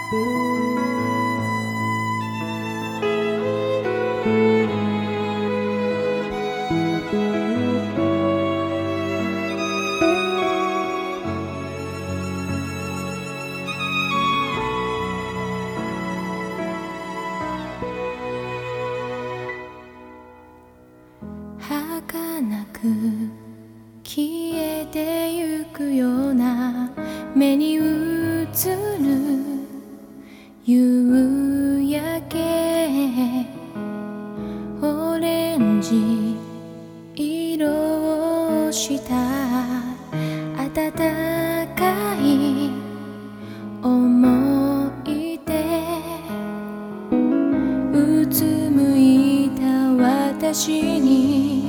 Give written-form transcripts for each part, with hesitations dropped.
儚く消えてゆくような目に映る夕焼け、オレンジ色をした暖かい思い出、うつむいた私に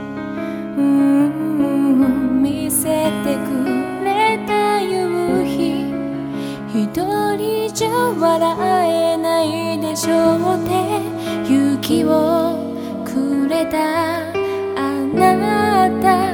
見せてくれた夕日、一人じゃ笑えないでしょうって勇気をくれたあなた、